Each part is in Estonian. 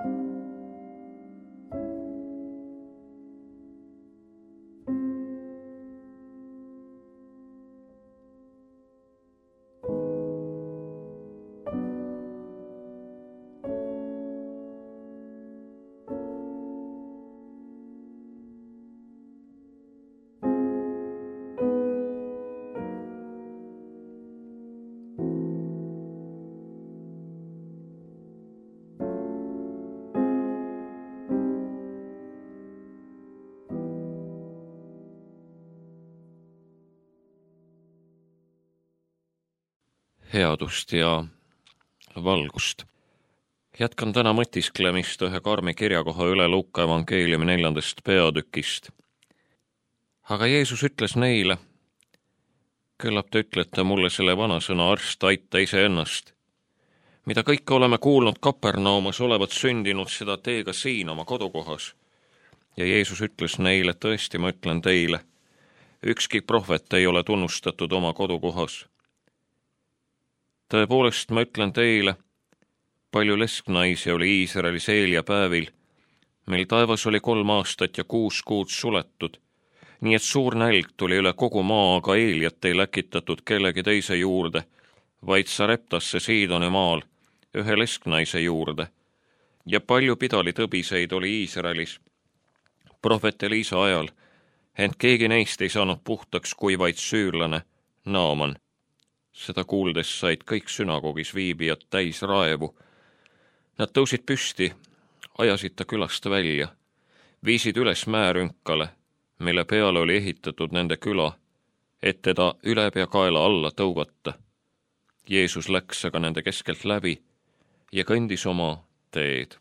Headust ja valgust. Jätkan täna mõtisklemist ühe karmi kirjakoha üle Luuka evangeeliumi 4. peatükist. Aga Jeesus ütles neile, küllap te ütlete mulle selle vanasõna arst, aita iseennast. Mida kõike oleme kuulnud Kapernaumas olevat sündinud, seda tee ka siin oma kodukohas. Ja Jeesus ütles neile, tõesti ma ütlen teile, ükski prohvet ei ole tunnustatud oma kodukohas. Tõepoolest ma ütlen teile, palju lesknaisi oli Iisraelis Eelia päevil, mil taevas oli 3 aastat ja 6 kuud suletud, nii et suur nälg tuli üle kogu maa, aga Eeliat ei läkitatud kellegi teise juurde, vaid Sareptasse Siidoni maal, ühe lesknaise juurde. Ja palju pidalitõbiseid oli Iisraelis prohvet Eliisa ajal, ent keegi neist ei saanud puhtaks kui vaid süürlane Naaman. Seda kuuldes said kõik sünagoogis viibijad täis raevu. Nad tõusid püsti, ajasid ta külast välja, viisid üles määrünkale, mille peale oli ehitatud nende küla, et teda ülepeakaela alla tõugata. Jeesus läks aga nende keskelt läbi ja kõndis oma teed.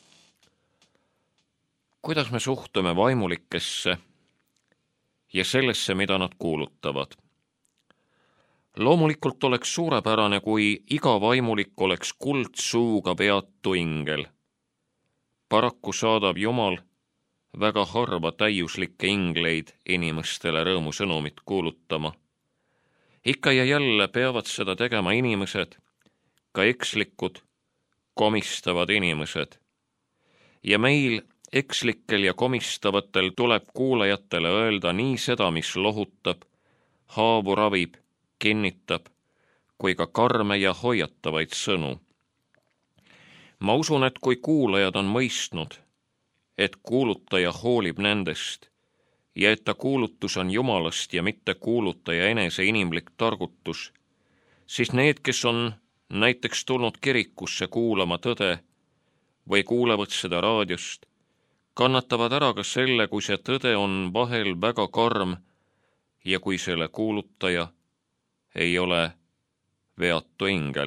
Kuidas me suhtume vaimulikesse ja sellesse, mida nad kuulutavad? Loomulikult oleks suurepärane, kui iga vaimulik oleks kuldsuuga peatu ingel. Paraku saadab Jumal väga harva täiuslikke ingleid inimestele rõõmusõnumit kuulutama. Ikka ja jälle peavad seda tegema inimesed, ka ekslikud, komistavad inimesed. Ja meil, ekslikel ja komistavatel, tuleb kuulajatele öelda nii seda, mis lohutab, haavu ravib, kinnitab, kui ka karme ja hoiatavaid sõnu. Ma usun, et kui kuulajad on mõistnud, et kuulutaja hoolib nendest ja et ta kuulutus on Jumalast ja mitte kuulutaja enese inimlik targutus, siis need, kes on näiteks tulnud kirikusse kuulama tõde või kuulevad seda raadiost, kannatavad ära ka selle, kui see tõde on vahel väga karm ja kui selle kuulutaja ei ole veatu ingel.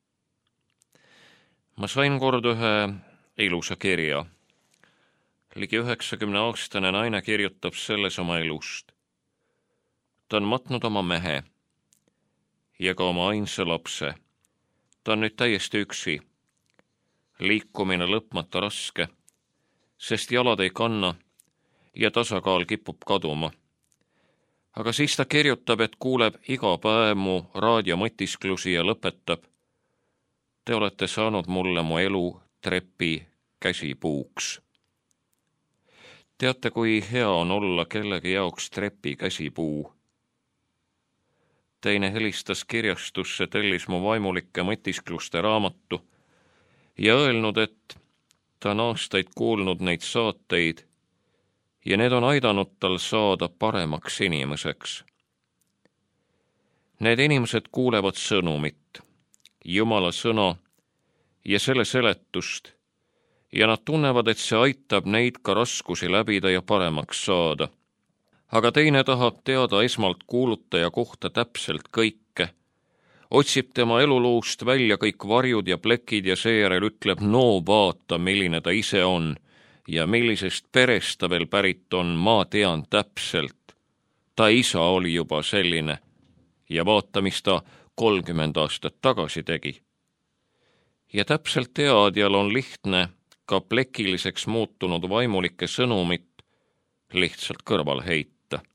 Ma sain kord ühe ilusa kirja. Ligi 90-aastane naine kirjutab selles oma elust. Ta on matnud oma mehe ja ka oma ainsa lapse. Ta on nüüd täiesti üksi. Liikumine lõpmata raske, sest jalad ei kanna ja tasakaal kipub kaduma. Aga siis ta kirjutab, et kuuleb iga päev mu raadiomõtisklusi ja lõpetab. Te olete saanud mulle mu elu trepi käsipuuks. Teate, kui hea on olla kellegi jaoks trepi käsipuu? Teine helistas kirjastusse, tellis mu vaimulike mõtiskluste raamatu ja öelnud, et ta on aastaid kuulnud neid saateid ja need on aidanud tal saada paremaks inimeseks. Need inimesed kuulevad sõnumit, Jumala sõna ja selle seletust ja nad tunnevad, et see aitab neid ka raskusi läbida ja paremaks saada. Aga teine tahab teada esmalt kuulutaja kohta täpselt kõike, otsib tema eluluust välja kõik varjud ja plekid ja seejärel ütleb, no vaata, milline ta ise on ja millisest perest ta veel pärit on, ma tean täpselt. Ta isa oli juba selline ja vaata, mis ta 30 aastat tagasi tegi. Ja täpselt teadjal on lihtne ka plekiliseks muutunud vaimulike sõnumit lihtsalt kõrval heita.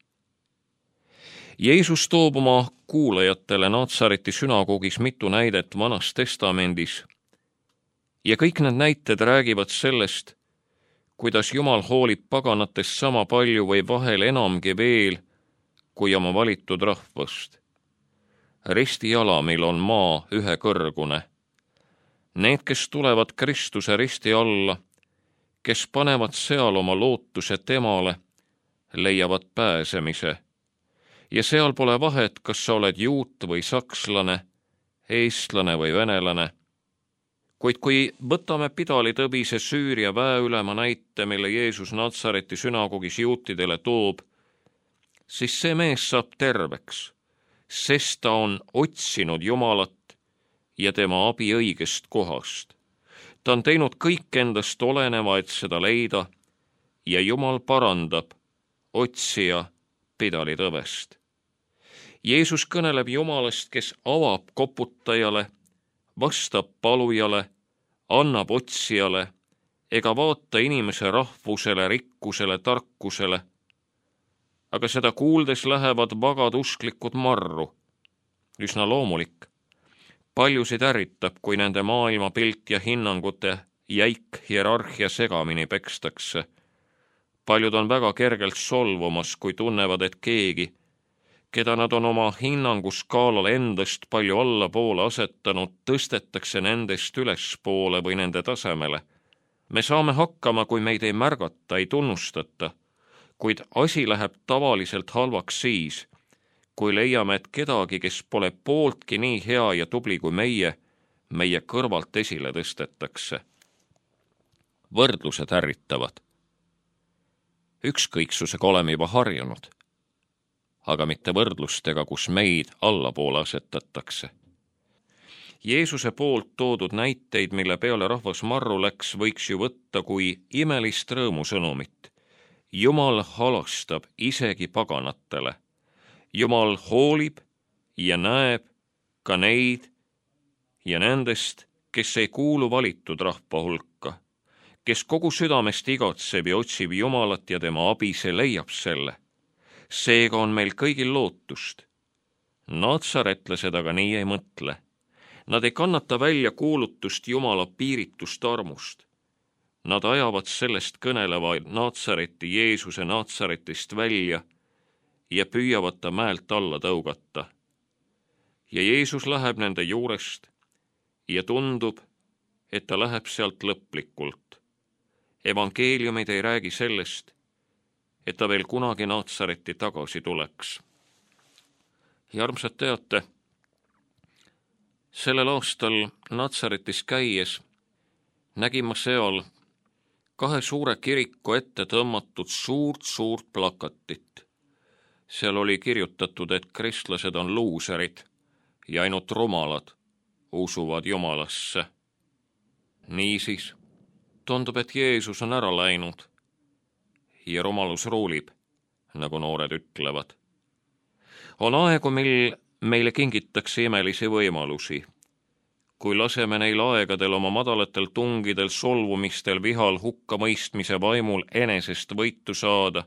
Jeesus toob oma kuulajatele Naatsareti sünagoogis mitu näidet Vanas Testamendis, Ja kõik need näited räägivad sellest, kuidas Jumal hoolib paganatest sama palju või vahel enamgi veel kui oma valitud rahvast. Ristijalamil on maa ühekõrgune. Need, kes tulevad Kristuse risti alla, kes panevad seal oma lootuse temale, leiavad pääsemise. Ja seal pole vahet, kas sa oled juut või sakslane, eestlane või venelane. Kuid kui võtame pidalitõbise Süüria väeülema näite, mille Jeesus Natsareti sünagogis juutidele toob, siis see mees saab terveks, sest ta on otsinud Jumalat ja tema abi õigest kohast. Ta on teinud kõik endast oleneva, et seda leida, ja Jumal parandab otsija pidalitõvest. Jeesus kõneleb Jumalast, kes avab koputajale, vastab palujale, annab otsijale ega vaata inimese rahvusele, rikkusele, tarkusele. Aga seda kuuldes lähevad vagad usklikud marru. Üsna loomulik. Paljusid ärritab, kui nende maailmapilt ja hinnangute jäik hierarhia segamini pekstakse. Paljud on väga kergelt solvumas, kui tunnevad, et keegi, keda nad on oma hinnanguskaalal endast palju allapoole asetanud, tõstetakse nendest ülespoole või nende tasemele. Me saame hakkama, kui meid ei märgata, ei tunnustata, kuid asi läheb tavaliselt halvaks siis, kui leiame, et kedagi, kes pole pooltki nii hea ja tubli kui meie kõrvalt esile tõstetakse. Võrdlused ärritavad. Ükskõiksusega oleme juba harjunud, aga mitte võrdlustega, kus meid allapoole asetatakse. Jeesuse poolt toodud näiteid, mille peale rahvas marru läks, võiks ju võtta kui imelist rõõmusõnumit. Jumal halastab isegi paganatele. Jumal hoolib ja näeb ka neid ja nendest, kes ei kuulu valitud rahva hulka, kes kogu südamest igatseb ja otsib Jumalat ja tema abi, see leiab selle. Seega on meil kõigil lootust. Natsaretlased aga nii ei mõtle. Nad ei kannata välja kuulutust Jumala piiritust armust. Nad ajavad sellest kõneleva Natsareti Jeesuse Natsaretist välja ja püüavad ta mäelt alla tõugata. Ja Jeesus läheb nende juurest ja tundub, et ta läheb sealt lõplikult. Evangeeliumid ei räägi sellest, et ta veel kunagi Natsareti tagasi tuleks. Ja armsad teate, sellel aastal Natsaretis käies nägin ma seal 2 suure kiriku ette tõmmatud suurt plakatit. Seal oli kirjutatud, et kristlased on luuserid ja ainult rumalad usuvad Jumalasse. Niisiis, tundub, et Jeesus on ära läinud ja rumalus ruulib, nagu noored ütlevad. On aegu, mil meile kingitakse imelisi võimalusi. Kui laseme neil aegadel oma madalatel tungidel, solvumistel, vihal, hukkamõistmise vaimul enesest võitu saada,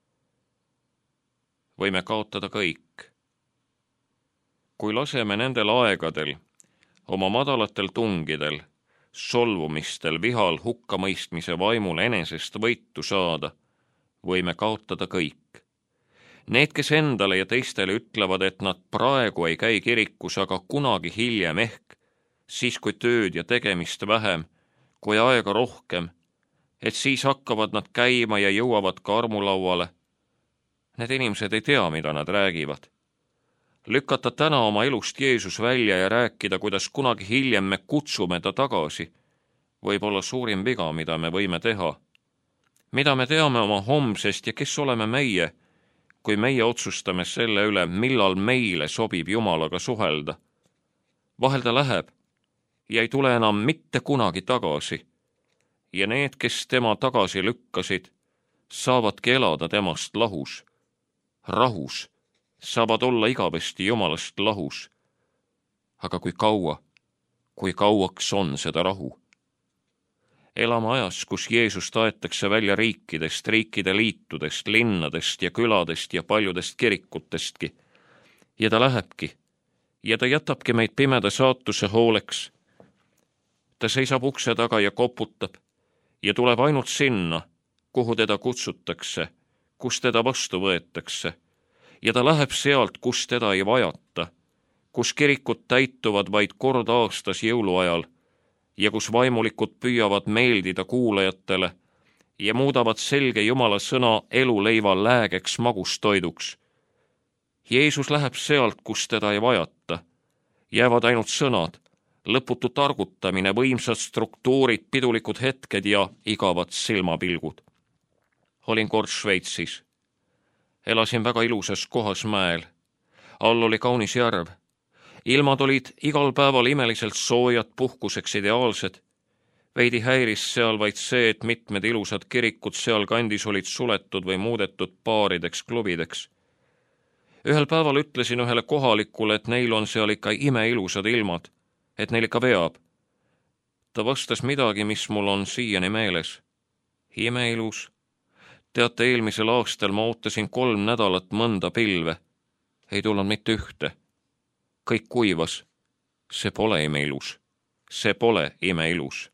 võime kaotada kõik. Kui laseme nendel aegadel oma madalatel tungidel, solvumistel, vihal, hukkamõistmise vaimul enesest võitu saada, võime kaotada kõik. Need, kes endale ja teistele ütlevad, et nad praegu ei käi kirikus, aga kunagi hiljem ehk, siis kui tööd ja tegemist vähem, kui aega rohkem, et siis hakkavad nad käima ja jõuavad ka armulauale. Need inimesed ei tea, mida nad räägivad. Lükata täna oma elust Jeesus välja ja rääkida, kuidas kunagi hiljem me kutsume ta tagasi, võib olla suurim viga, mida me võime teha. Mida me teame oma homsest ja kes oleme meie, kui meie otsustame selle üle, millal meile sobib Jumalaga suhelda. Vahel ta läheb ja ei tule enam mitte kunagi tagasi. Ja need, kes tema tagasi lükkasid, saavadki elada temast lahus. Rahus, saavad olla igavesti Jumalast lahus. Aga kui kauaks on seda rahu? Elame ajas, kus Jeesust aetakse välja riikidest, riikide liitudest, linnadest ja küladest ja paljudest kirikutestki. Ja ta lähebki. Ja ta jätabki meid pimeda saatuse hooleks. Ta seisab ukse taga ja koputab ja tuleb ainult sinna, kuhu teda kutsutakse, kus teda vastu võetakse. Ja ta läheb sealt, kus teda ei vajata, kus kirikud täituvad vaid kord aastas jõuluajal ja kus vaimulikud püüavad meeldida kuulajatele ja muudavad selge Jumala sõna eluleiva läägeks magustoiduks. Jeesus läheb sealt, kus teda ei vajata. Jäävad ainult sõnad, lõputu targutamine, võimsad struktuurid, pidulikud hetked ja igavad silmapilgud. Olin kord Šveitsis. Elasin väga ilusas kohas mäel. All oli kaunis järv. Ilmad olid igal päeval imeliselt soojad, puhkuseks ideaalsed. Veidi häiris seal vaid see, et mitmed ilusad kirikud seal kandis olid suletud või muudetud baarideks, klubideks. Ühel päeval ütlesin ühele kohalikule, et neil on seal ikka imeilusad ilmad, et neil ikka veab. Ta vastas midagi, mis mul on siiani meeles. Imeilus. Teate, eelmisel aastal ma ootasin 3 nädalat mõnda pilve. Ei tulnud mitte ühte. Kõik kuivas. See pole imeilus. See pole imeilus.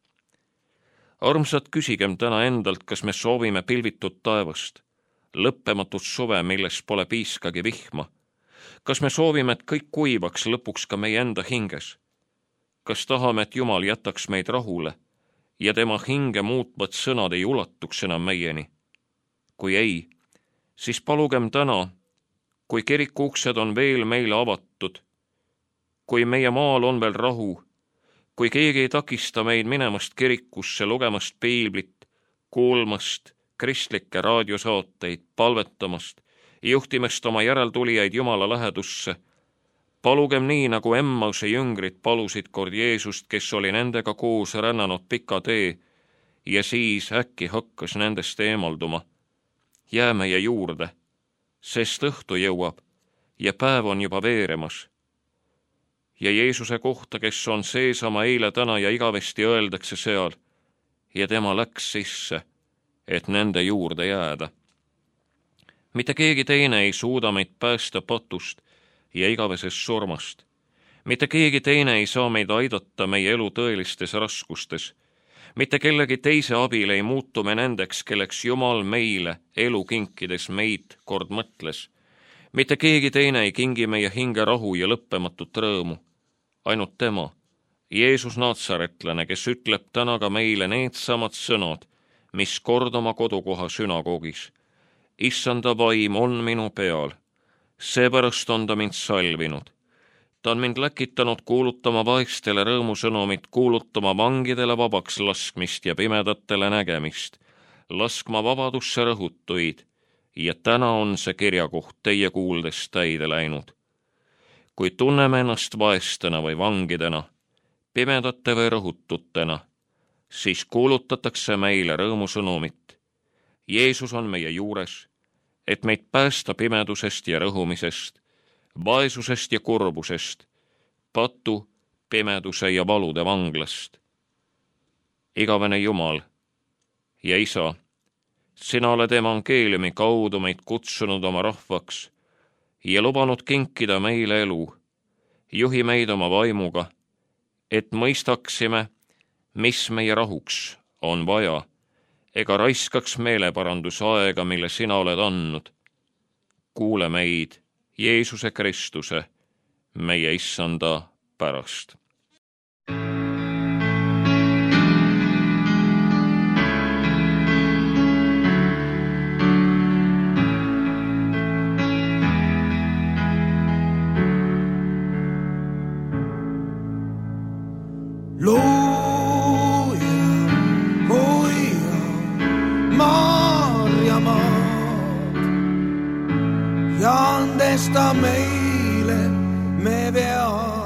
Armsad, küsigem täna endalt, kas me soovime pilvitud taevast, lõppematut suve, milles pole piiskagi vihma. Kas me soovime, et kõik kuivaks lõpuks ka meie enda hinges? Kas tahame, et Jumal jätaks meid rahule ja tema hinge muutvad sõnad ei ulatuks enam meieni? Kui ei, siis palugem täna, kui kiriku uksed on veel meile avatud, kui meie maal on veel rahu, kui keegi ei takista meid minemast kirikusse, lugemast piiblit, kuulmast kristlikke raadiosaateid, palvetamast, juhtimast oma järeltulijaid Jumala lähedusse, palugem nii, nagu Emmause jüngrid palusid kord Jeesust, kes oli nendega koos rännanud pika tee ja siis äkki hakkas nendest eemalduma. Jää meie juurde, sest õhtu jõuab ja päev on juba veeremas. Ja Jeesuse kohta, kes on seesama eile, täna ja igavesti, öeldakse seal, ja tema läks sisse, et nende juurde jääda. Mitte keegi teine ei suuda meid päästa patust ja igavesest surmast. Mitte keegi teine ei saa meid aidata meie elu tõelistes raskustes. Mitte kellegi teise abil ei muutu me nendeks, kelleks Jumal meile elu kinkides meid kord mõtles. Mitte keegi teine ei kingi meie hinge rahu ja lõppematut rõõmu. Ainult tema, Jeesus Natsaretlane, kes ütleb täna ka meile needsamad sõnad, mis kord oma kodukoha sünagoogis. Issanda vaim on minu peal, seepärast on ta mind salvinud. Ta on mind läkitanud kuulutama vaestele rõõmusõnumit, kuulutama vangidele vabaks laskmist ja pimedatele nägemist, laskma vabadusse rõhutuid, ja täna on see kirjakoht teie kuuldes täide läinud. Kui tunneme ennast vaestena või vangidena, pimedate või rõhututena, siis kuulutatakse meile rõõmusõnumit. Jeesus on meie juures, et meid päästa pimedusest ja rõhumisest, vaesusest ja kurbusest, patu, pimeduse ja valude vanglast. Igavene Jumal ja Isa, sina oled evangeeliumi kaudu meid kutsunud oma rahvaks ja lubanud kinkida meile elu. Juhi meid oma vaimuga, et mõistaksime, mis meie rahuks on vaja, ega raiskaks meeleparandusaega, mille sina oled andnud. Kuule meid, Jeesuse Kristuse, meie Issanda pärast. Looja, hoia, Maarjamaad ja andesta meile me vead.